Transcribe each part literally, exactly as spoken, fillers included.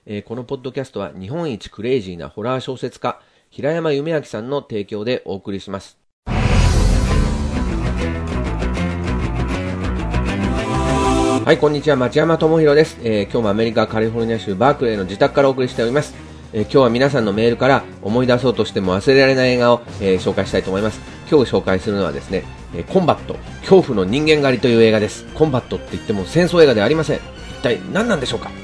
えー、このポッドキャストは日本一クレイジーなホラー小説家平山夢明さんの提供でお送りします。はい、こんにちは、町山智博です。えー、今日もアメリカカリフォルニア州バークレーの自宅からお送りしております。えー、今日は皆さんのメールから思い出そうとしても忘れられない映画を、えー、紹介したいと思います。今日紹介するのはですね、えー、コンバット、恐怖の人間狩りという映画です。コンバットって言っても戦争映画ではありません。一体何なんでしょうか。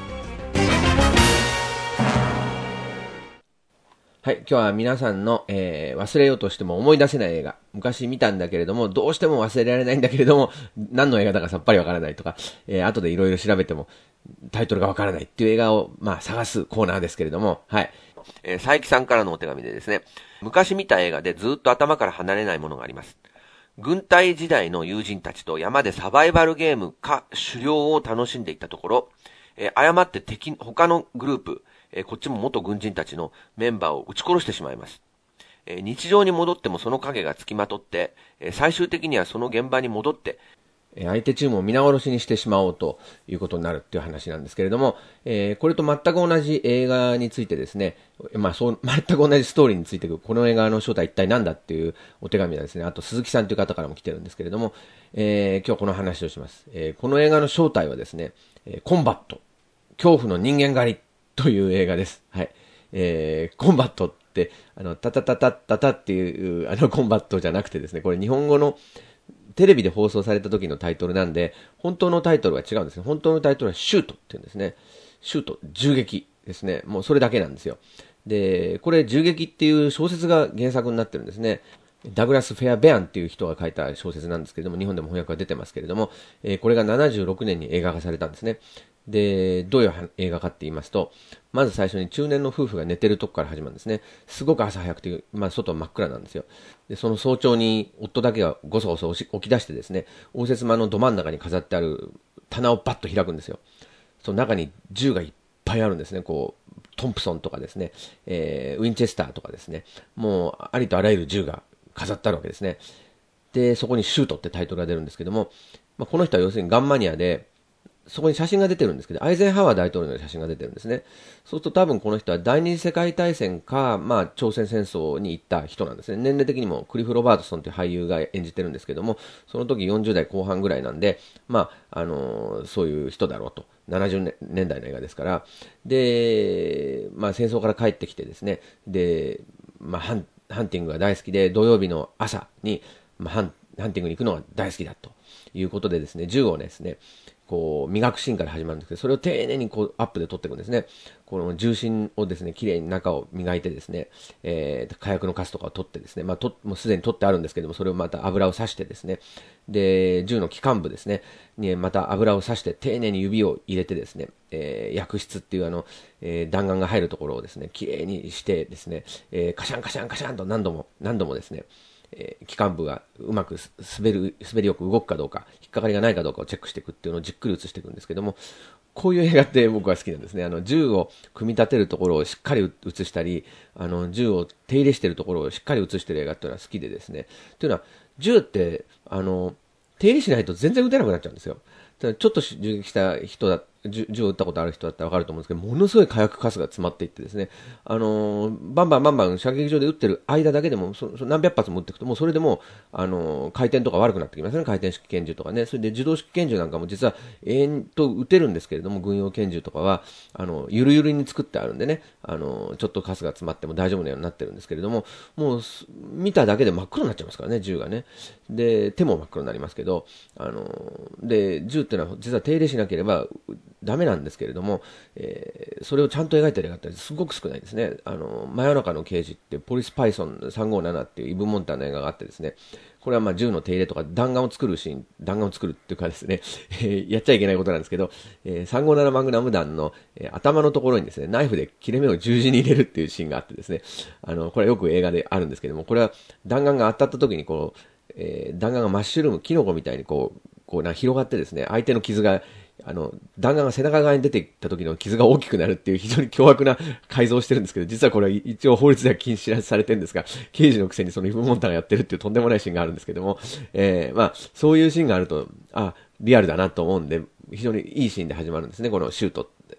はい、今日は皆さんの、えー、忘れようとしても思い出せない映画、昔見たんだけれどもどうしても忘れられないんだけれども何の映画だかさっぱりわからないとか、えー、後でいろいろ調べてもタイトルがわからないっていう映画を、まあ、探すコーナーですけれども、はい、えー、佐伯さんからのお手紙でですね、昔見た映画でずっと頭から離れないものがあります。軍隊時代の友人たちと山でサバイバルゲームか狩猟を楽しんでいたところ、えー、誤って敵他のグループ、えー、こっちも元軍人たちのメンバーを撃ち殺してしまいます。えー、日常に戻ってもその影がつきまとって、えー、最終的にはその現場に戻って、えー、相手チームを皆殺しにしてしまおうということになるっていう話なんですけれども、えー、これと全く同じ映画についてですね、まあそう全く同じストーリーについてこの映画の正体一体何だっていうお手紙がですね、あと鈴木さんという方からも来てるんですけれども、えー、今日この話をします。えー、この映画の正体はですね、えー、コンバット、恐怖の人間狩りという映画です。はい。えー、コンバットって、あの、タタタタタタっていう、あのコンバットじゃなくてですね、これ日本語のテレビで放送された時のタイトルなんで、本当のタイトルは違うんですね。本当のタイトルはシュートっていうんですね。シュート、銃撃ですね。もうそれだけなんですよ。で、これ銃撃っていう小説が原作になってるんですね。ダグラス・フェア・ベアンっていう人が書いた小説なんですけれども、日本でも翻訳が出てますけれども、えー、これがななじゅうろくねんに映画化されたんですね。で、どういう映画かって言いますと、まず最初に中年の夫婦が寝てるとこから始まるんですね。すごく朝早くて、まあ外真っ暗なんですよ。で、その早朝に夫だけがごそごそ起き出してですね、応接間のど真ん中に飾ってある棚をバッと開くんですよ。その中に銃がいっぱいあるんですね。こう、トンプソンとかですね、えー、ウィンチェスターとかですね、もうありとあらゆる銃が飾ってあるわけですね。で、そこにシュートってタイトルが出るんですけども、まあ、この人は要するにガンマニアで、そこに写真が出てるんですけど、アイゼンハワー大統領の写真が出てるんですね。そうすると多分この人は第二次世界大戦か、まあ朝鮮戦争に行った人なんですね。年齢的にもクリフ・ロバートソンという俳優が演じてるんですけども、その時よんじゅう代後半ぐらいなんで、まあ、あのー、そういう人だろうと。ななじゅうねんだいの映画ですから。で、まあ戦争から帰ってきてですね、で、まあハン、ハンティングが大好きで、土曜日の朝に、まあ、ハン、ハンティングに行くのが大好きだということでですね、銃をですね、こう磨くシーンから始まるんですけど、それを丁寧にこうアップで撮っていくんですね。この重心をですね、綺麗に中を磨いてですね、えー、火薬のカスとかを取ってですね、まあともうすでに取ってあるんですけども、それをまた油を刺してですね、で銃の機関部ですねにまた油を刺して丁寧に指を入れてですね、えー、薬室っていうあの、えー、弾丸が入るところをですね、綺麗にしてですね、えー、カシャンカシャンカシャンと何度も何度もですね。えー、機関部がうまく滑る、滑りよく動くかどうか、引っかかりがないかどうかをチェックしていくっていうのをじっくり映していくんですけども、こういう映画って僕は好きなんですね。あの、銃を組み立てるところをしっかり映したり、あの、銃を手入れしているところをしっかり映している映画っていうのは好きでですね。というのは、銃って、あの、手入れしないと全然撃てなくなっちゃうんですよ。ちょっと銃撃した人だ、銃を撃ったことある人だったら分かると思うんですけど、ものすごい火薬カスが詰まっていってですね、あのー、バンバンバンバン射撃場で撃ってる間だけでも、そそ何百発も撃っていくと、もうそれでもう、あのー、回転とか悪くなってきますね、回転式拳銃とかね。それで自動式拳銃なんかも実は永遠と撃てるんですけれども、軍用拳銃とかは、あの、ゆるゆるに作ってあるんでね、あのー、ちょっとカスが詰まっても大丈夫なようになってるんですけれども、もう、見ただけで真っ黒になっちゃいますからね、銃がね。で、手も真っ黒になりますけど、あのー、で、銃っていうのは実は手入れしなければダメなんですけれども、えー、それをちゃんと描いてる映画ってすごく少ないですね。あの真夜中の刑事ってポリスパイソンさんごーななっていうイブ・モンターの映画があってですね、これはまあ銃の手入れとか弾丸を作るシーン、弾丸を作るっていうかですね、えー、やっちゃいけないことなんですけど、えー、さんごーななマグナム弾の、えー、頭のところにですね、ナイフで切れ目を十字に入れるっていうシーンがあってですね、あのこれはよく映画であるんですけども、これは弾丸が当たった時にこう、えー、弾丸がマッシュルーム、キノコみたいにこう、こうな広がってですね、相手の傷があの弾丸が背中側に出ていった時の傷が大きくなるっていう非常に凶悪な改造をしてるんですけど、実はこれは一応法律では禁止されてるんですが、刑事のくせにそのイブ・モンターがやってるっていうとんでもないシーンがあるんですけども、えー、まあそういうシーンがあると、あ、リアルだなと思うんで、非常にいいシーンで始まるんですね、このシュート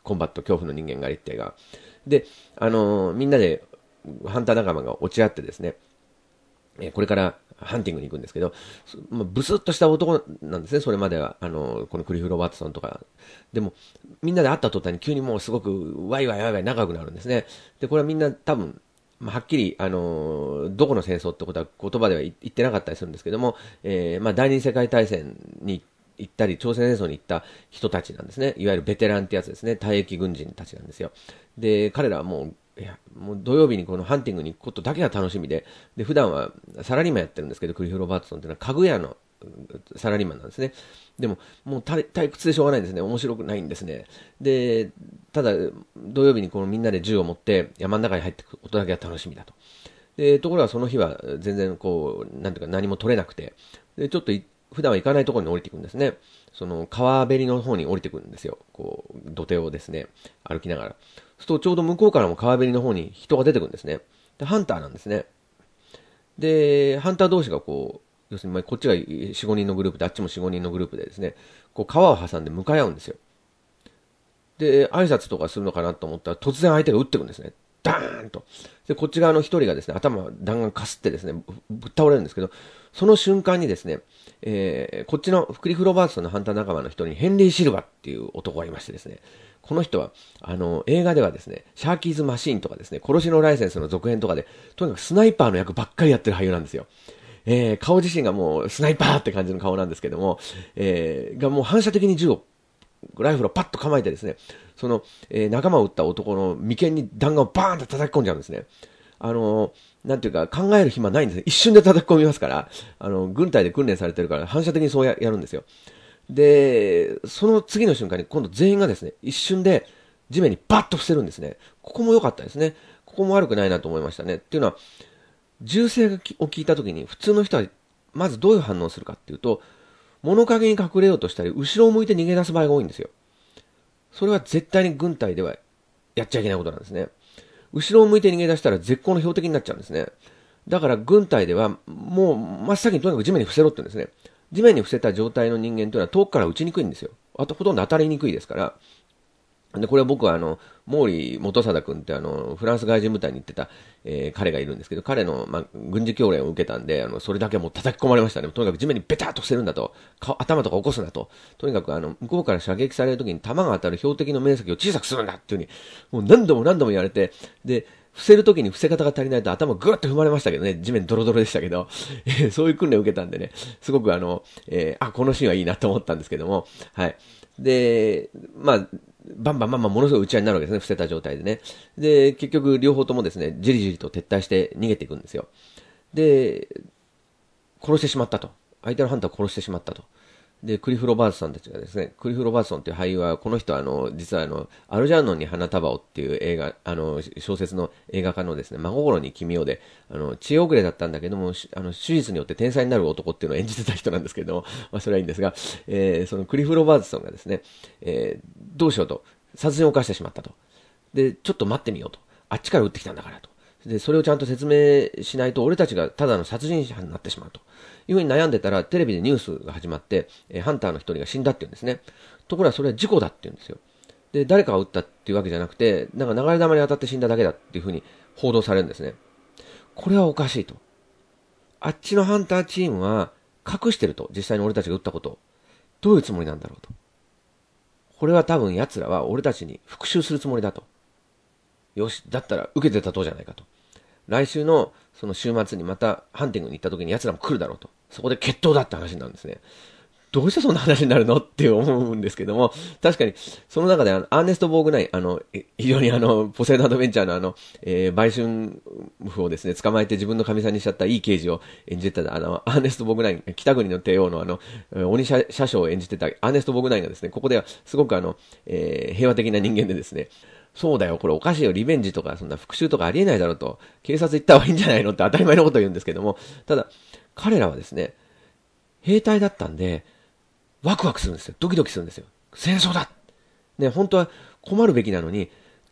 コンバット恐怖の人間狩りって映画で、あのー、みんなでハンター仲間が落ち合ってですね、えー、これからハンティングに行くんですけど、まあ、ブスッとした男なんですね、それまでは。あの、このクリフ・ロバートソンとか。でも、みんなで会った途端に急にもうすごくワイワイワイワイ仲良くなるんですね。で、これはみんな多分、まあ、はっきり、あの、どこの戦争ってことは言葉では言ってなかったりするんですけども、えー、まあ、第二次世界大戦に行ったり、朝鮮戦争に行った人たちなんですね。いわゆるベテランってやつですね。退役軍人たちなんですよ。で、彼らはもう、いや、もう土曜日にこのハンティングに行くことだけが楽しみで、で、普段はサラリーマンやってるんですけど、クリフ・ロバートソンっていうのは家具屋のサラリーマンなんですね。でも、もう退屈でしょうがないんですね。面白くないんですね。で、ただ、土曜日にこのみんなで銃を持って山の中に入っていくことだけが楽しみだと。で、ところがその日は全然こう、なんていうか何も取れなくて、で、ちょっと普段は行かないところに降りていくんですね。その川べりの方に降りてくるんですよ。こう、土手をですね、歩きながら。そうするとちょうど向こうからも川べりの方に人が出てくるんですね。で、ハンターなんですね。で、ハンター同士がこう、要するにこっちがよん、ごにんのグループで、あっちもよん、ごにんのグループでですね、こう川を挟んで向かい合うんですよ。で、挨拶とかするのかなと思ったら突然相手が撃ってくるんですね。ダーンと。で、こっち側の一人がですね、頭弾丸かすってですね、ぶっ倒れるんですけど、その瞬間にですね、えー、こっちのクリフ・ロバートソンのハンター仲間の一人にヘンリー・シルバーっていう男がいましてですね、この人は、あの、映画ではですね、シャーキーズ・マシーンとかですね、殺しのライセンスの続編とかで、とにかくスナイパーの役ばっかりやってる俳優なんですよ。えー、顔自身がもうスナイパーって感じの顔なんですけども、えー、がもう反射的に銃をライフルをパッと構えてですね、その、えー、仲間を撃った男の眉間に弾丸をバーンと叩き込んじゃうんですね。あのー、なんていうか考える暇ないんですね。一瞬で叩き込みますから、あの、軍隊で訓練されてるから反射的にそう や, やるんですよ。で、その次の瞬間に今度全員がですね、一瞬で地面にバッと伏せるんですね。ここも良かったですね。ここも悪くないなと思いましたね。っていうのは、銃声を聞いた時に普通の人はまずどういう反応をするかっていうと、物陰に隠れようとしたり、後ろを向いて逃げ出す場合が多いんですよ。それは絶対に軍隊ではやっちゃいけないことなんですね。後ろを向いて逃げ出したら絶好の標的になっちゃうんですね。だから軍隊ではもう真っ先にとにかく地面に伏せろって言うんですね。地面に伏せた状態の人間というのは遠くから撃ちにくいんですよ。あとほとんど当たりにくいですから。で、これは僕はあの、毛利元貞君ってあの、フランス外人部隊に行ってた、えー、彼がいるんですけど、彼の、まあ、軍事教練を受けたんで、あの、それだけもう叩き込まれましたね。とにかく地面にベターっと伏せるんだと。頭とか起こすなと。とにかくあの、向こうから射撃されるときに弾が当たる標的の面積を小さくするんだっていうふうに、もう何度も何度も言われて、で、伏せるときに伏せ方が足りないと頭ぐーっと踏まれましたけどね、地面ドロドロでしたけど、えー、そういう訓練を受けたんでね、すごくあの、えー、あ、このシーンはいいなと思ったんですけども、はい。で、まあ、バンバンバンバンものすごい打ち合いになるわけですね、伏せた状態でね。で、結局両方ともですね、じりじりと撤退して逃げていくんですよ。で、殺してしまったと。相手のハンターを殺してしまったと。で、クリフ・ロバートさんたちがですね、クリフ・ロバートソンという俳優は、この人はあの、実はあの、アルジャーノンに花束をっていう映画、あの、小説の映画化のですね、真心に君をで、あの、知恵遅れだったんだけども、あの、手術によって天才になる男っていうのを演じてた人なんですけども、まあ、それはいいんですが、えー、そのクリフ・ロバートソンがですね、えー、どうしようと、殺人を犯してしまったと。で、ちょっと待ってみようと。あっちから撃ってきたんだからと。で、それをちゃんと説明しないと、俺たちがただの殺人者になってしまうと。いうふうに悩んでたら、テレビでニュースが始まって、えー、ハンターの一人が死んだって言うんですね。ところがそれは事故だって言うんですよ。で、誰かが撃ったっていうわけじゃなくて、なんか流れ弾に当たって死んだだけだっていうふうに報道されるんですね。これはおかしいと。あっちのハンターチームは隠してると。実際に俺たちが撃ったことを。どういうつもりなんだろうと。これは多分奴らは俺たちに復讐するつもりだと。よし、だったら受けて立とうじゃないかと。来週のその週末にまたハンティングに行った時に奴らも来るだろうと。そこで決闘だって話になるんですね。どうしてそんな話になるのって思うんですけども、確かにその中であのアーネスト・ボーグナイン、あの、非常にあの、ポセイドアドベンチャーのあの、えー、売春婦をですね、捕まえて自分の神さんにしちゃったいい刑事を演じてた、あの、アーネスト・ボーグナイン、北国の帝王のあの、鬼車掌を演じてたアーネスト・ボーグナインがですね、ここではすごくあの、えー、平和的な人間でですね、そうだよ、これおかしいよ、リベンジとか、そんな復讐とかありえないだろうと、警察行った方がいいんじゃないのって当たり前のことを言うんですけども、ただ、彼らはですね、兵隊だったんで、ワクワクするんですよ。ドキドキするんですよ。戦争だね、本当は困るべきなのに、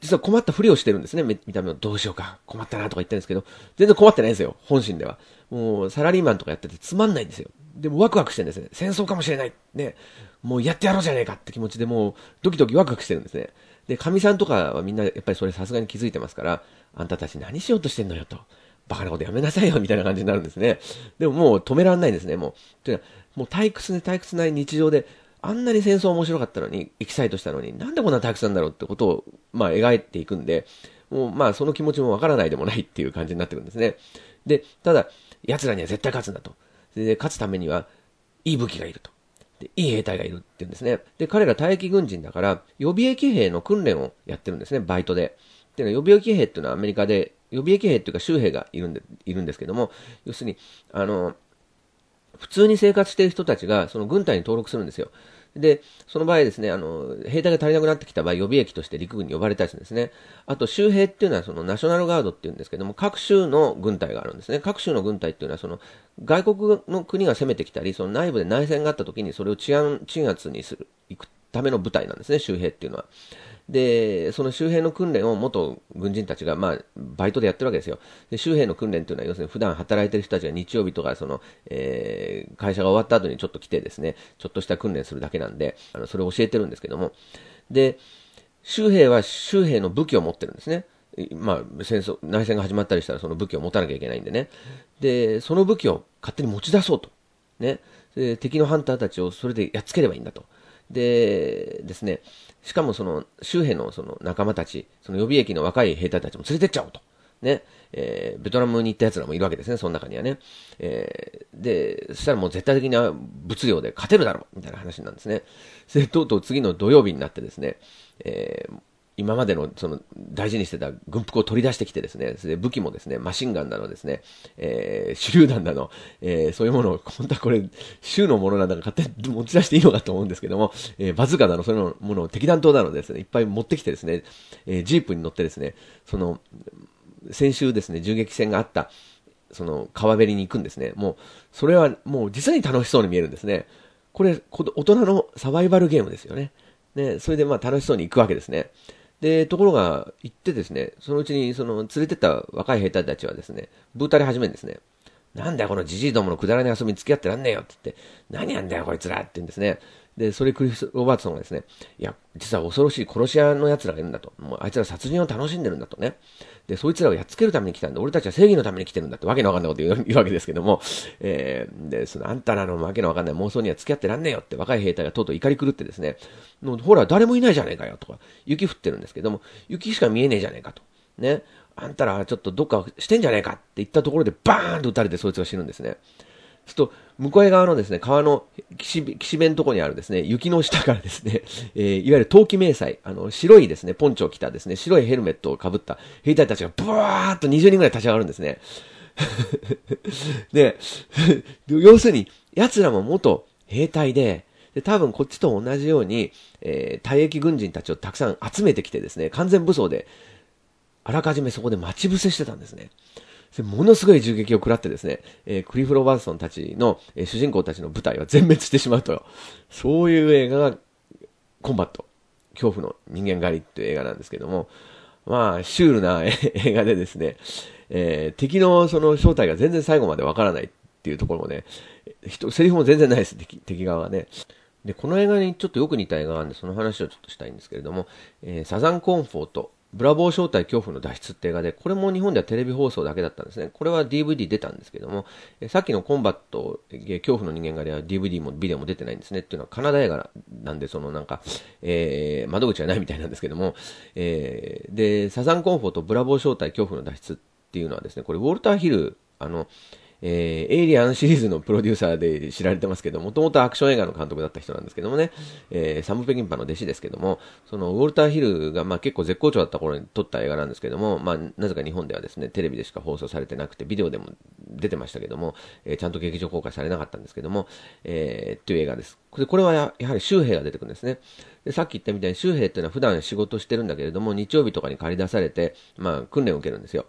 実は困ったふりをしてるんですね。見た目をどうしようか、困ったなとか言ってるんですけど、全然困ってないんですよ、本心では。もうサラリーマンとかやっててつまんないんですよ。でもワクワクしてるんですね。戦争かもしれない。ね。もうやってやろうじゃねえかって気持ちでもうドキドキワクワクしてるんですね。で、神さんとかはみんなやっぱりそれさすがに気づいてますから、あんたたち何しようとしてんのよと。バカなことやめなさいよみたいな感じになるんですね。でももう止められないんですね、もう。というのは、もう退屈で退屈ない日常で、あんなに戦争面白かったのに、エキサイトしたのに、なんでこんな退屈なんだろうってことを、まあ描いていくんで、もうまあその気持ちもわからないでもないっていう感じになってくるんですね。で、ただ、奴らには絶対勝つんだと。で、勝つためには、いい武器がいると。で、いい兵隊がいるって言うんですね。で、彼ら退役軍人だから、予備役兵の訓練をやってるんですね、バイトで。で、予備役兵っていうのはアメリカで、予備役兵っていうか州兵がいるんで、いるんですけども、要するに、あの、普通に生活している人たちが、その軍隊に登録するんですよ。で、その場合ですね、あの、兵隊が足りなくなってきた場合、予備役として陸軍に呼ばれたりするんですね。あと、州兵っていうのは、その、ナショナルガードっていうんですけども、各州の軍隊があるんですね。各州の軍隊っていうのは、その、外国の国が攻めてきたり、その内部で内戦があった時に、それを治安、鎮圧にする、行くための部隊なんですね、州兵っていうのは。で、その周辺の訓練を元軍人たちが、まあ、バイトでやってるわけですよ。で、周辺の訓練というのは、要するに普段働いてる人たちが日曜日とか、その、えー、会社が終わった後にちょっと来てですね、ちょっとした訓練するだけなんで、あの、それを教えてるんですけども。で、周兵は周兵の武器を持ってるんですね。まあ、戦争、内戦が始まったりしたらその武器を持たなきゃいけないんでね。で、その武器を勝手に持ち出そうと。ね。で、敵のハンターたちをそれでやっつければいいんだと。でですね、しかもその周辺のその仲間たち、その予備役の若い兵隊たちも連れてっちゃおうと。ね。えー、ベトナムに行った奴らもいるわけですね、その中にはね。えー、で、そしたらもう絶対的な物量で勝てるだろう、みたいな話なんですね。で、とうとう次の土曜日になってですね、えー、今までのその大事にしてた軍服を取り出してきてですね、で武器もですね、マシンガンなのですね、えー、手榴弾なの、えー、そういうものを、本当はこれ、州のものなんだから勝手に持ち出していいのかと思うんですけども、えー、バズーカなの、そういうものを敵弾頭なのですね、いっぱい持ってきてですね、えー、ジープに乗ってですね、その、先週ですね、銃撃戦があった、その川べりに行くんですね。もう、それはもう実に楽しそうに見えるんですね。これ、大人のサバイバルゲームですよね。ね、それでまあ楽しそうに行くわけですね。で、ところが、行ってですね、そのうちに、その、連れてった若い兵隊たちはですね、ブータリ始めるんですね。なんだよ、このジジイどものくだらない遊びに付き合ってらんねえよって言って、何やんだよ、こいつらって言うんですね。で、それクリス・ロバートソンがですね、いや、実は恐ろしい殺し屋の奴らがいるんだと。もうあいつら殺人を楽しんでるんだとね。で、そいつらをやっつけるために来たんだ。俺たちは正義のために来てるんだって、わけのわかんないこと言う言うわけですけども、えー、で、その、あんたらのわけのわかんない妄想には付き合ってらんねえよって若い兵隊がとうとう怒り狂ってですね、もうほら、誰もいないじゃねえかよとか、雪降ってるんですけども、雪しか見えねえじゃねえかと。ね。あんたらちょっとどっかしてんじゃねえかって言ったところでバーンと撃たれてそいつが死ぬんですね。すると、向こう側のですね、川の岸辺のところにあるですね、雪の下からですね、えー、いわゆる冬季迷彩、あの、白いですね、ポンチョを着たですね、白いヘルメットをかぶった兵隊たちがブワーっとにじゅうにんぐらい立ち上がるんですね。で、要するに、奴らも元兵隊で、で、多分こっちと同じように、えー、退役軍人たちをたくさん集めてきてですね、完全武装で、あらかじめそこで待ち伏せしてたんですね。ものすごい銃撃を食らってですね、えー、クリフ・ロバートソンたちの、えー、主人公たちの部隊は全滅してしまうと。そういう映画が、コンバット。恐怖の人間狩りっていう映画なんですけども、まあ、シュールな映画でですね、えー、敵のその正体が全然最後までわからないっていうところもね、人、セリフも全然ないです、敵、敵側はね。で、この映画にちょっとよく似た映画があるんで、その話をちょっとしたいんですけれども、えー、サザンコンフォート。ブラボー正体恐怖の脱出って映画で、これも日本ではテレビ放送だけだったんですね。これは ディーブイディー 出たんですけども、えさっきのコンバット、恐怖の人間狩りは ディーブイディー もビデオも出てないんですね。っていうのはカナダ映画なんで、そのなんか、えー、窓口はないみたいなんですけども、えー、で、サザンコンフォート、ブラボー正体恐怖の脱出っていうのはですね、これウォルター・ヒル、あの、えー、エイリアンシリーズのプロデューサーで知られてますけど、もともとアクション映画の監督だった人なんですけどもね、えー、サム・ペキンパの弟子ですけども、そのウォルター・ヒルがまあ結構絶好調だった頃に撮った映画なんですけども、まあなぜか日本ではですね、テレビでしか放送されてなくて、ビデオでも出てましたけども、えー、ちゃんと劇場公開されなかったんですけども、えー、という映画です。これはやはり周兵が出てくるんですね。で、さっき言ったみたいに周兵っていうのは普段仕事してるんだけれども、日曜日とかに借り出されて、まあ訓練を受けるんですよ。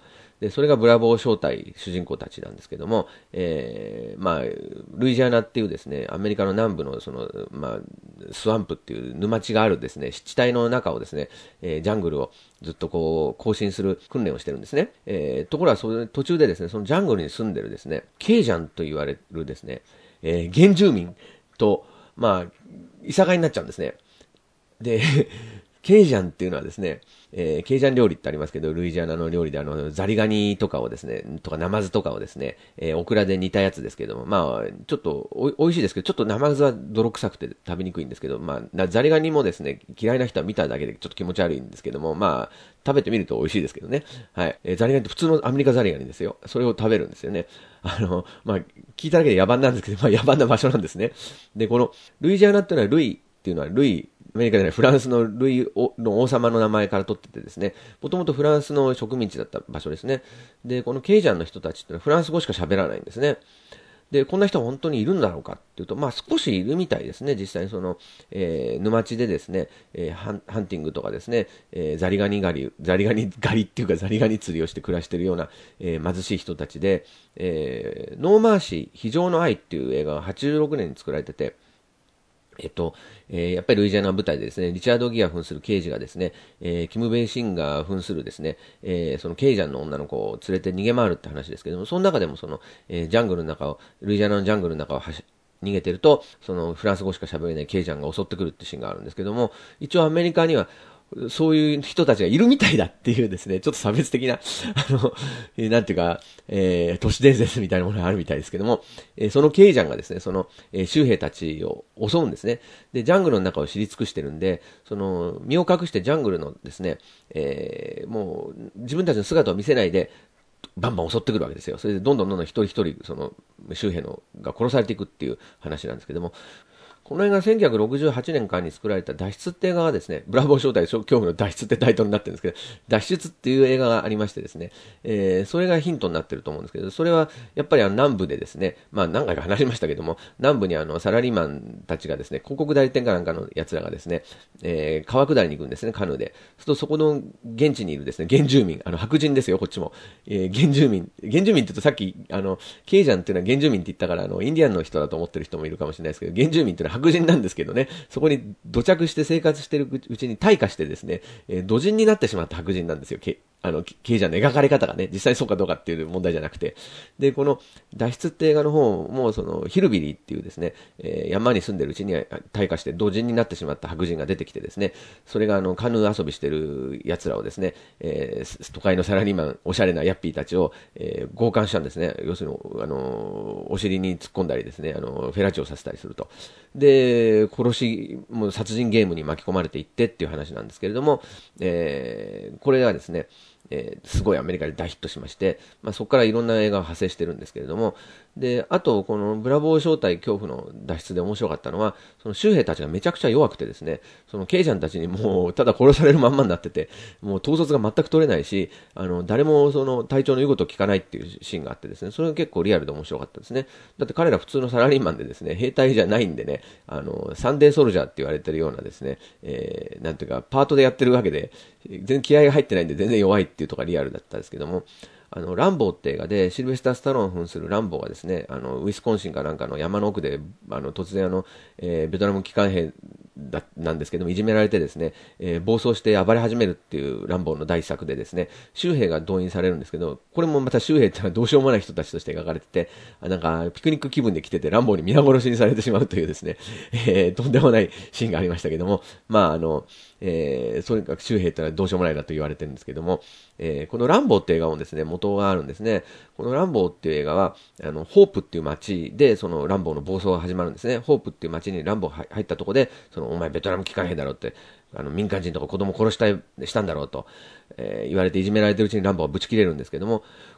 で、それがブラボー小隊主人公たちなんですけども、えー、まあ、ルイジアナっていうですね、アメリカの南部のその、まあ、スワンプっていう沼地があるですね、湿地帯の中をですね、えー、ジャングルをずっとこう、行進する訓練をしてるんですね。えー、ところが、その途中でですね、そのジャングルに住んでるですね、ケイジャンと言われるですね、えー、原住民と、まあ、いさかいになっちゃうんですね。で、ケイジャンっていうのはですね、えー、ケイジャン料理ってありますけど、ルイジアナの料理であの、ザリガニとかをですね、とかナマズとかをですね、えー、オクラで煮たやつですけども、まあ、ちょっとお、美味しいですけど、ちょっとナマズは泥臭くて食べにくいんですけど、まあ、ザリガニもですね、嫌いな人は見ただけでちょっと気持ち悪いんですけども、まあ、食べてみると美味しいですけどね。はい。えー、ザリガニって普通のアメリカザリガニですよ。それを食べるんですよね。あの、まあ、聞いただけで野蛮なんですけど、まあ、野蛮な場所なんですね。で、この、ルイジアナっていうのはルイっていうのはルイ、アメリカでね、フランスのルイの王様の名前から取っててですね、もともとフランスの植民地だった場所ですね。で、このケイジャンの人たちってのはフランス語しか喋らないんですね。で、こんな人は本当にいるんだろうかっていうと、まあ少しいるみたいですね。実際にその、えー、沼地でですね、えーハン、ハンティングとかですね、えー、ザリガニ狩り、ザリガニ狩りっていうかザリガニ釣りをして暮らしているような、えー、貧しい人たちで、えー、ノーマーシー、非常の愛っていう映画がはちじゅうろくねんに作られてて、えっと、えー、やっぱりルイジアナの舞台でですね、リチャード・ギア扮する刑事がですね、えー、キム・ベイシンが扮するですね、えー、そのケイジャンの女の子を連れて逃げ回るって話ですけども、その中でもその、えー、ジャングルの中を、ルイジアナのジャングルの中を走逃げてると、そのフランス語しか喋れないケイジャンが襲ってくるってシーンがあるんですけども、一応アメリカにはそういう人たちがいるみたいだっていうですね、ちょっと差別的な、あの、えー、なんていうか、えー、都市伝説みたいなものがあるみたいですけども、えー、そのケイジャンがですね、その、えー、州兵たちを襲うんですね。で、ジャングルの中を知り尽くしてるんで、その、身を隠してジャングルのですね、えー、もう、自分たちの姿を見せないで、バンバン襲ってくるわけですよ。それでどんどんどんどん一人一人、その、州兵のが殺されていくっていう話なんですけども、この映画せんきゅうひゃくろくじゅうはちねんかんに作られた脱出って映画がですね、ブラボー招待恐怖の脱出ってタイトルになってるんですけど、脱出っていう映画がありましてですね、えー、それがヒントになってると思うんですけど、それはやっぱりあの南部でですね、まあ何回か話しましたけども、南部にあのサラリーマンたちがですね、広告代理店かなんかの奴らがですね、えー、川下りに行くんですね、カヌーで。そうするとそこの現地にいるですね、原住民、あの白人ですよ、こっちも。えー、原住民、原住民って言うとさっき、あの、ケイジャンっていうのは原住民って言ったから、あの、インディアンの人だと思ってる人もいるかもしれないですけど、原住民っていうのは白人なんですけどね、そこに土着して生活してるうちに退化してですね、えー、土人になってしまった白人なんですよ、ケあの、ケイジャンの描かれ方がね、実際そうかどうかっていう問題じゃなくて。で、この脱出って映画の方も、その、ヒルビリーっていうですね、えー、山に住んでるうちに退化して土人になってしまった白人が出てきてですね、それがあの、カヌー遊びしてる奴らをですね、えー、都会のサラリーマン、おしゃれなヤッピーたちを、えー、強姦したんですね。要するに、あの、お尻に突っ込んだりですね、あの、フェラチオさせたりすると。で、殺し、もう殺人ゲームに巻き込まれていってっていう話なんですけれども、えー、これはですね、えー、すごいアメリカで大ヒットしまして、まあ、そこからいろんな映画が派生してるんですけれども、で、あと、このブラボー正体恐怖の脱出で面白かったのは、その州兵たちがめちゃくちゃ弱くてですね、そのケイジャンたちにもうただ殺されるまんまになってて、もう統率が全く取れないし、あの、誰もその隊長の言うことを聞かないっていうシーンがあってですね、それが結構リアルで面白かったですね。だって彼ら普通のサラリーマンでですね、兵隊じゃないんでね、あの、サンデーソルジャーって言われてるようなですね、えー、なんていうか、パートでやってるわけで、全然気合が入ってないんで全然弱いっていうところがリアルだったんですけども、あの、ランボーって映画で、シルベスター・スタローン扮するランボーがですね、あの、ウィスコンシンかなんかの山の奥で、あの、突然あの、えー、ベトナム機関兵だ、なんですけども、いじめられてですね、えー、暴走して暴れ始めるっていうランボーの第一作でですね、州兵が動員されるんですけど、これもまた州兵ってのはどうしようもない人たちとして描かれてて、あなんか、ピクニック気分で来てて、ランボーに皆殺しにされてしまうというですね、えー、とんでもないシーンがありましたけども、まあ、あの、えー、とにかく州兵ってのはどうしようもないなと言われてるんですけども、えー、このランボーって映画もですね、元があるんですね。このランボーっていう映画は、あの、ホープっていう街で、そのランボーの暴走が始まるんですね。ホープっていう街にランボー入ったとこで、その、お前ベトナム機関兵だろって、あの、民間人とか子供殺したい、したんだろうと、えー、言われていじめられてるうちにランボーはぶち切れるんですけども、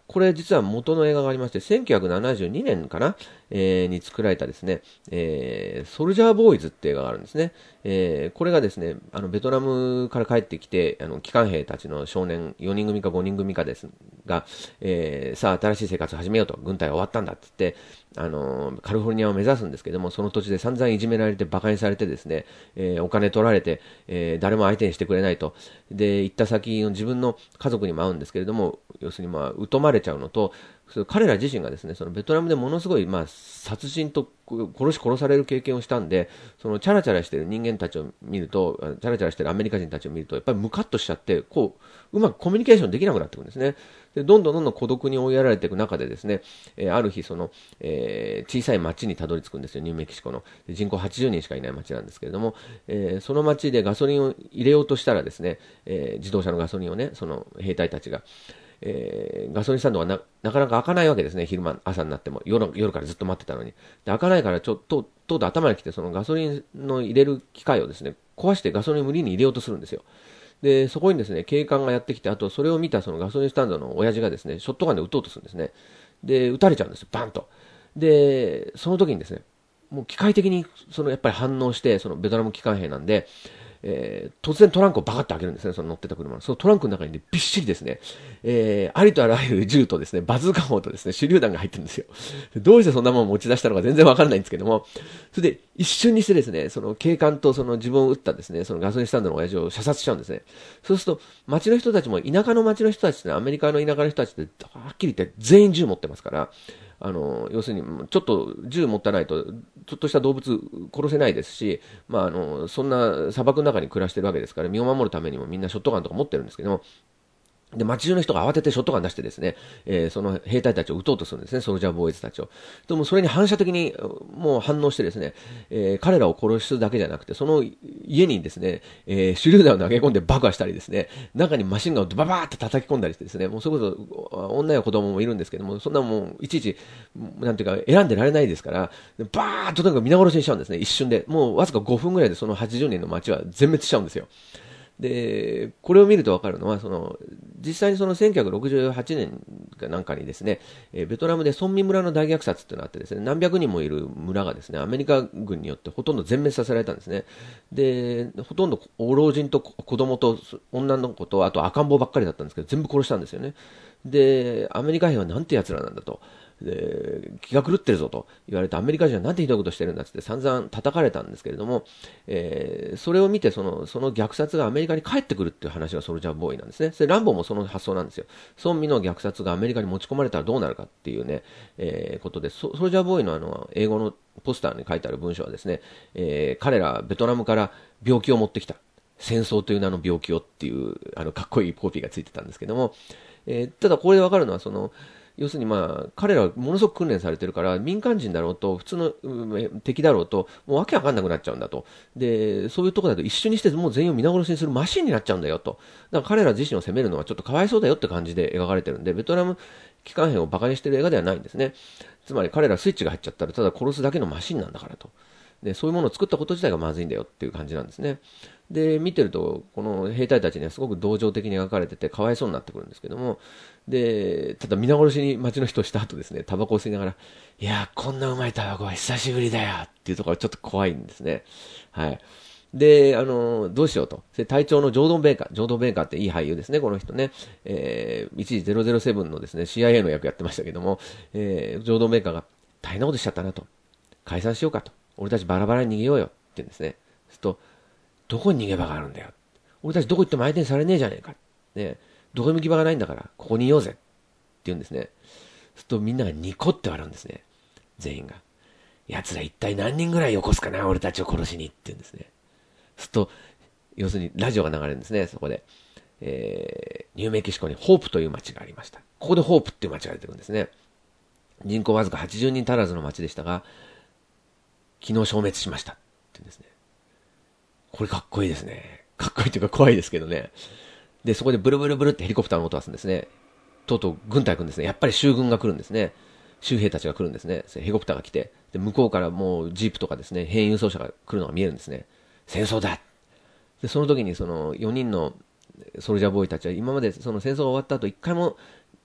これ実は元の映画がありまして、せんきゅうひゃくななじゅうにねんかな、えー、に作られたですね、えー、ソルジャーボーイズって映画があるんですね。えー、これがですね、あの、ベトナムから帰ってきて、あの、帰還兵たちの少年よにん組かごにん組かですが、えー、さあ、新しい生活を始めようと、軍隊は終わったんだって言って、あのー、カリフォルニアを目指すんですけども、その土地で散々いじめられて、馬鹿にされてですね、えー、お金取られて、えー、誰も相手にしてくれないと。で、行った先の自分の家族にも会うんですけれども、要するにまあ、疎まれちゃうのと、彼ら自身がですね、そのベトナムでものすごい、まあ、殺人と殺し殺される経験をしたんで、そのチャラチャラしてる人間たちを見ると、チャラチャラしてるアメリカ人たちを見ると、やっぱりムカッとしちゃって、こう、うまくコミュニケーションできなくなってくるんですね。で、どんどんどんどん孤独に追いやられていく中でですね、えー、ある日、その、えー、小さい町にたどり着くんですよ、ニューメキシコの。で人口はちじゅうにんしかいない町なんですけれども、えー、その町でガソリンを入れようとしたらですね、えー、自動車のガソリンをね、その兵隊たちが、えー、ガソリンスタンドが な, なかなか開かないわけですね、昼間、朝になっても、夜夜からずっと待ってたのに。で開かないから、ちょっと、とうとう頭にきて、そのガソリンの入れる機械をですね、壊してガソリンを無理に入れようとするんですよ。で、そこにですね、警官がやってきて、あとそれを見たそのガソリンスタンドの親父がですね、ショットガンで撃とうとするんですね。で、撃たれちゃうんですよ、バンと。で、その時にですね、もう機械的にそのやっぱり反応して、そのベトナム機関兵なんで、えー、突然トランクをバカッと開けるんですね、その乗ってた車の。そのトランクの中に、ね、びっしりですね、えー、ありとあらゆる銃とですね、バズーカ砲とですね、手榴弾が入ってるんですよ。どうしてそんなものを持ち出したのか全然わかんないんですけども、それで一瞬にしてですね、その警官とその自分を撃ったですね、そのガソリンスタンドの親父を射殺しちゃうんですね。そうすると、街の人たちも、田舎の街の人たちって、ね、アメリカの田舎の人たちって、はっきり言って全員銃持ってますから、あの、要するに、ちょっと銃持ってないと、ちょっとした動物殺せないですし、まあ、あの、そんな砂漠の中に暮らしてるわけですから、身を守るためにもみんなショットガンとか持ってるんですけども、で、街中の人が慌ててショットガン出してですね、えー、その兵隊たちを撃とうとするんですね、ソルジャーボーイズたちを。でもそれに反射的にもう反応してですね、えー、彼らを殺すだけじゃなくて、その家にですね、えー、手榴弾を投げ込んで爆破したりですね、中にマシンガンをババーッと叩き込んだりしてですね、もうそれこそ女や子供もいるんですけども、そんなもういちいち、なんていうか選んでられないですから、バーッととにかく皆殺しにしちゃうんですね、一瞬で。もうわずかごふんぐらいでそのはちじゅうにんの街は全滅しちゃうんですよ。で、これを見ると分かるのは、その、実際にそのせんきゅうひゃくろくじゅうはちねんかなんかにですね、えー、ベトナムで村民村の大虐殺っていうのがあってですね、何百人もいる村がですね、アメリカ軍によってほとんど全滅させられたんですね。で、ほとんど老人と子供と女の子と、あと赤ん坊ばっかりだったんですけど、全部殺したんですよね。で、アメリカ兵はなんて奴らなんだと。で、気が狂ってるぞと言われて、アメリカ人はなんてひどいことしてるんだって散々叩かれたんですけれども、えー、それを見てその、その虐殺がアメリカに帰ってくるっていう話がソルジャーボーイなんですね。それランボーもその発想なんですよ。村民の虐殺がアメリカに持ち込まれたらどうなるかっていうね、えー、ことで、ソルジャーボーイのあの、英語のポスターに書いてある文章はですね、えー、彼らベトナムから病気を持ってきた。戦争という名の病気をっていう、あの、かっこいいコピーがついてたんですけども、えー、ただこれでわかるのは、その、要するにまあ、彼らはものすごく訓練されてるから、民間人だろうと、普通の、うん、敵だろうと、もうわけわかんなくなっちゃうんだと。で、そういうところだと一緒にしてもう全員を皆殺しにするマシンになっちゃうんだよと。だから彼ら自身を責めるのはちょっとかわいそうだよって感じで描かれてるんで、ベトナム機関兵を馬鹿にしてる映画ではないんですね。つまり彼らスイッチが入っちゃったら、ただ殺すだけのマシンなんだからと。で、そういうものを作ったこと自体がまずいんだよっていう感じなんですね。で、見てると、この兵隊たちにはすごく同情的に描かれてて、かわいそうになってくるんですけども、で、ただ皆殺しに街の人をした後ですね、タバコを吸いながら、いや、こんなうまいタバコは久しぶりだよっていうところがちょっと怖いんですね。はい。で、あの、どうしようと。で隊長のジョードン・ベーカー。ジョードン・ベーカーっていい俳優ですね、この人ね。えー、一時ゼロゼロセブンのですね、シーアイエー の役やってましたけども、えー、ジョードン・ベーカーが大変なことしちゃったなと。解散しようかと。俺たちバラバラに逃げようよって言うんですね。そうすると、どこに逃げ場があるんだよ。俺たちどこ行っても相手にされねえじゃねえか。ね、どこにも行き場がないんだから、ここにいようぜ。って言うんですね。そうするとみんながニコって笑うんですね。全員が。奴ら一体何人ぐらいよこすかな、俺たちを殺しにって言うんですね。そうすると、要するにラジオが流れるんですね、そこで。えー、ニューメキシコにホープという町がありました。ここでホープっていう町が出てくるんですね。人口わずかはちじゅうにん足らずの町でしたが、昨日消滅しました。って言うんですね。これかっこいいですね。かっこいいというか怖いですけどね。で、そこでブルブルブルってヘリコプターの音がするんですね。とうとう軍隊来るんですね。やっぱり衆軍が来るんですね。州兵たちが来るんですね。ヘリコプターが来て、で、向こうからもうジープとかですね、兵輸送車が来るのが見えるんですね。戦争だ。で、その時にそのよにんのソルジャーボーイたちは今までその戦争が終わった後一回も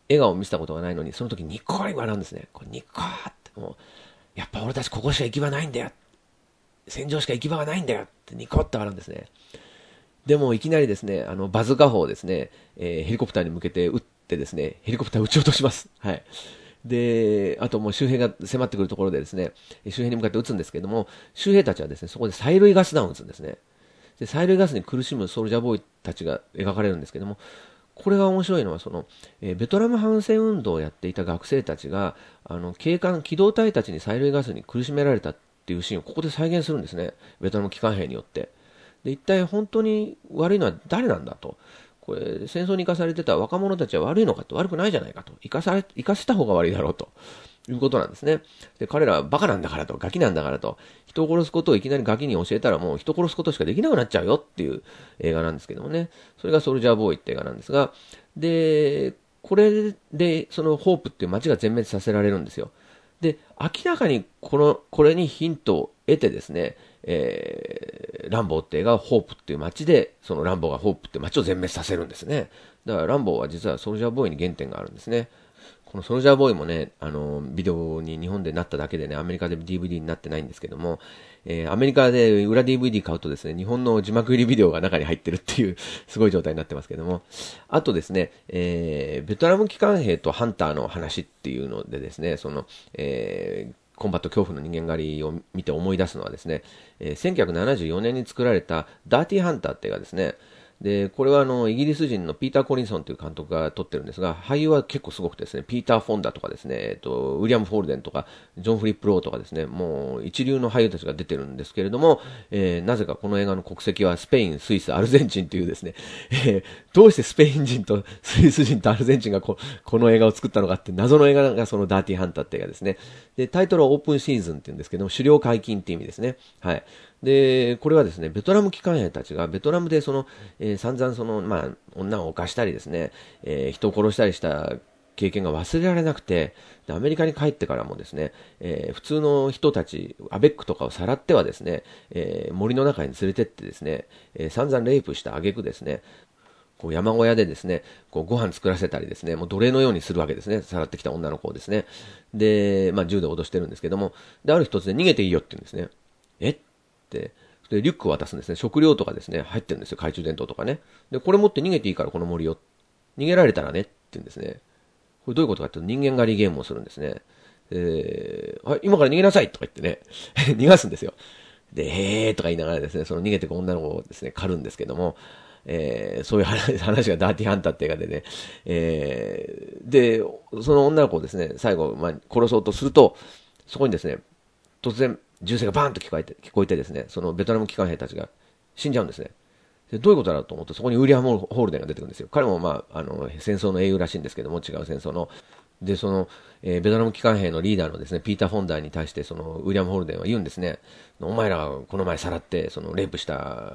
笑顔を見せたことがないのに、その時にっこり笑うんですね。こうニッコーって、もう、やっぱ俺たちここしか行き場ないんだよ。戦場しか行き場がないんだよってニコッと笑うんですね。でもいきなりですね、あの、バズーカ砲をですね、えー、ヘリコプターに向けて撃ってですね、ヘリコプターを撃ち落とします。はい。で、あともう周辺が迫ってくるところでですね、周辺に向かって撃つんですけども、周兵たちはですね、そこで催涙ガス弾を撃つんですね。で、催涙ガスに苦しむソルジャーボーイたちが描かれるんですけども、これが面白いのは、その、えー、ベトナム反戦運動をやっていた学生たちが、あの、警官、機動隊たちに催涙ガスに苦しめられたっていうシーンをここで再現するんですね。ベトナム機関兵によって。で、一体本当に悪いのは誰なんだと。これ、戦争に生かされてた若者たちは悪いのかと、悪くないじゃないかと。生かされ、生かした方が悪いだろうと。いうことなんですね。で、彼らはバカなんだからと、ガキなんだからと、人を殺すことをいきなりガキに教えたらもう人を殺すことしかできなくなっちゃうよっていう映画なんですけどもね。それがソルジャーボーイって映画なんですが、で、これで、そのホープっていう街が全滅させられるんですよ。で、明らかにこの、これにヒントを得てですね、えー、ランボーって映画はホープっていう街で、そのランボーがホープっていう街を全滅させるんですね。だからランボーは実はソルジャーボーイに原点があるんですね。このソルジャーボーイもね、あの、ビデオに日本でなっただけでね、アメリカで ディーブイディー になってないんですけども、えー、アメリカで裏 ディーブイディー 買うとですね、日本の字幕入りビデオが中に入ってるっていう、すごい状態になってますけども、あとですね、えー、ベトナム機関兵とハンターの話っていうのでですね、その、えー、コンバット恐怖の人間狩りを見て思い出すのはですね、えー、せんきゅうひゃくななじゅうよねんに作られたダーティーハンターって映画ですね。で、これはあの、イギリス人のピーター・コリンソンという監督が撮ってるんですが、俳優は結構すごくてですね、ピーター・フォンダとかですね、えっと、ウィリアム・フォールデンとか、ジョン・フリップ・ローとかですね、もう一流の俳優たちが出てるんですけれども、えー、なぜかこの映画の国籍はスペイン、スイス、アルゼンチンというですね、えー、どうしてスペイン人とスイス人とアルゼンチンがここの映画を作ったのかって謎の映画がそのダーティーハンターって映画ですね。で、タイトルはオープンシーズンって言うんですけども、狩猟解禁っていう意味ですね。はい。で、これはですね、ベトナム機関兵たちが、ベトナムでその、えー、散々その、まあ、女を犯したりですね、えー、人を殺したりした経験が忘れられなくて、でアメリカに帰ってからもですね、えー、普通の人たち、アベックとかをさらってはですね、えー、森の中に連れてってですね、えー、散々レイプした挙句ですね、こう山小屋でですね、こうご飯作らせたりですね、もう奴隷のようにするわけですね、さらってきた女の子をですね。で、まあ銃で脅してるんですけども、で、ある一つで逃げていいよって言うんですね。えで、で、リュックを渡すんですね。食料とかですね、入ってるんですよ。懐中電灯とかね。で、これ持って逃げていいから、この森を。逃げられたらねって言うんですね。これどういうことかっていうと、人間狩りゲームをするんですね。えー、はい、今から逃げなさいとか言ってね、逃がすんですよ。で、へーとか言いながらですね、その逃げてく女の子をですね、狩るんですけども、えー、そういう話がダーティーハンターって映画でね、えー、で、その女の子をですね、最後、まあ、殺そうとすると、そこにですね、突然、銃声がバーンと聞こえて、聞こえてですね、そのベトナム機関兵たちが死んじゃうんですね。でどういうことだろうと思うと、そこにウィリアム・ホールデンが出てくるんですよ。彼もまあ、あの、戦争の英雄らしいんですけども、違う戦争の。で、その、えー、ベトナム機関兵のリーダーのですね、ピーター・フォンダーに対して、その、ウィリアム・ホールデンは言うんですね。お前らがこの前さらって、その、レイプした、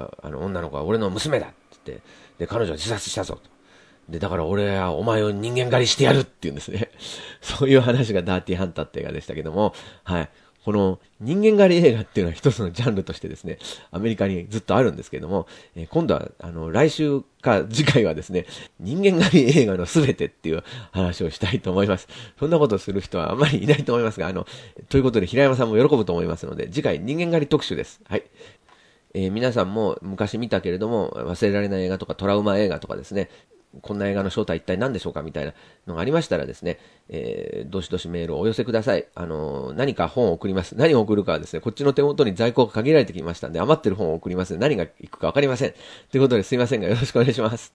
あの、女の子は俺の娘だって言って、で、彼女は自殺したぞと。で、だから俺はお前を人間狩りしてやるって言うんですね。そういう話がダーティーハンターって映画でしたけども、はい。この人間狩り映画っていうのは一つのジャンルとしてですね、アメリカにずっとあるんですけども、えー、今度は、あの、来週か次回はですね、人間狩り映画のすべてっていう話をしたいと思います。そんなことをする人はあんまりいないと思いますが、あの、ということで平山さんも喜ぶと思いますので、次回人間狩り特集です。はい。えー、皆さんも昔見たけれども忘れられない映画とかトラウマ映画とかですね、こんな映画の正体一体何でしょうかみたいなのがありましたらですね、えー、どしどしメールをお寄せください。あのー、何か本を送ります。何を送るかはですね、こっちの手元に在庫が限られてきましたんで、余ってる本を送りますので、何が行くかわかりません。ということですいませんがよろしくお願いします。